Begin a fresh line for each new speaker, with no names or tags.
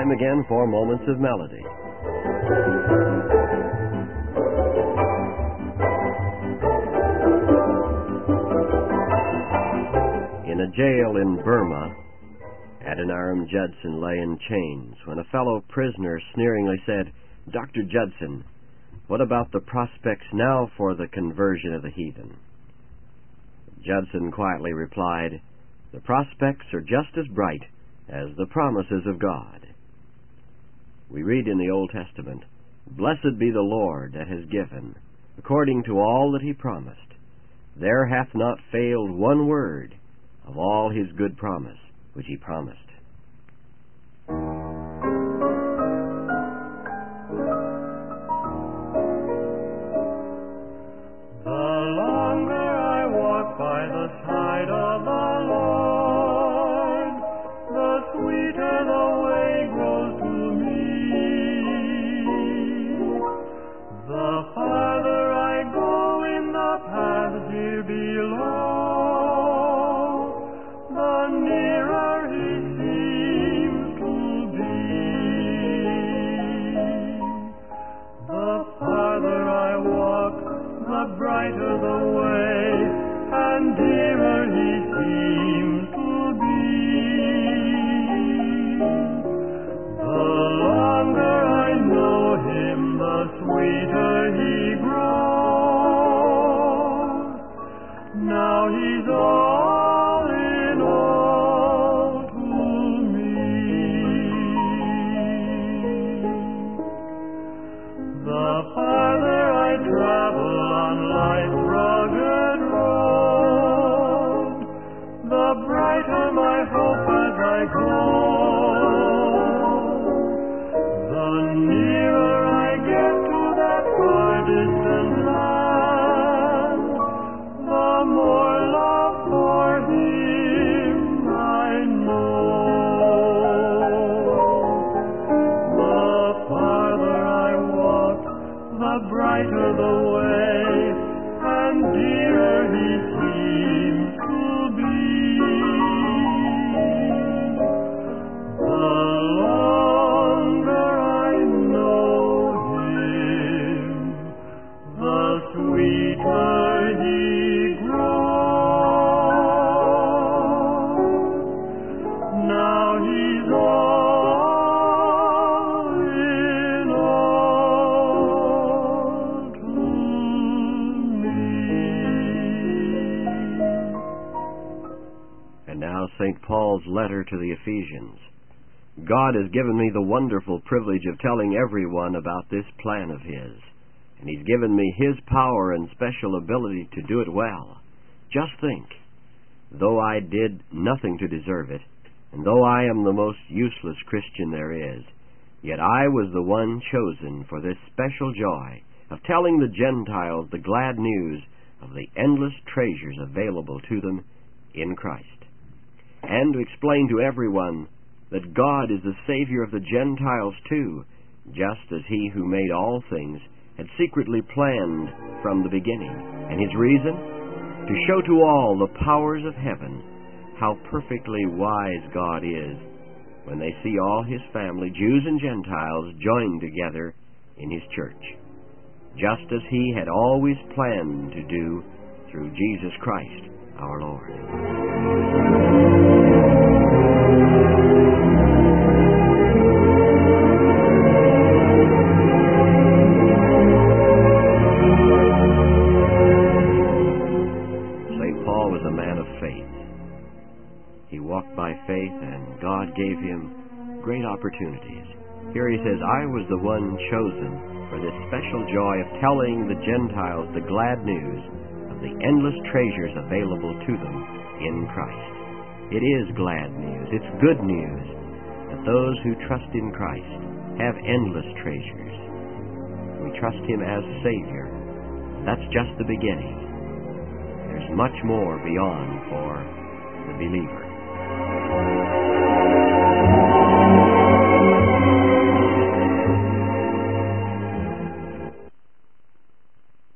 time again for Moments of Melody. In a jail in Burma, Adoniram Judson lay in chains when a fellow prisoner sneeringly said, "Dr. Judson, what about the prospects now for the conversion of the heathen?" Judson quietly replied, "The prospects are just as bright as the promises of God." We read in the Old Testament, "Blessed be the Lord that has given, according to all that he promised. There hath not failed one word of all his good promise which he promised." St. Paul's letter to the Ephesians. God has given me the wonderful privilege of telling everyone about this plan of His, and He's given me His power and special ability to do it well. Just think, though I did nothing to deserve it, and though I am the most useless Christian there is, yet I was the one chosen for this special joy of telling the Gentiles the glad news of the endless treasures available to them in Christ, and to explain to everyone that God is the Savior of the Gentiles too, just as He who made all things had secretly planned from the beginning. And His reason? To show to all the powers of heaven how perfectly wise God is when they see all His family, Jews and Gentiles, joined together in His church, just as He had always planned to do through Jesus Christ our Lord. By faith, and God gave him great opportunities. Here he says, "I was the one chosen for this special joy of telling the Gentiles the glad news of the endless treasures available to them in Christ." It is glad news. It's good news that those who trust in Christ have endless treasures. We trust Him as Savior. That's just the beginning. There's much more beyond for the believer.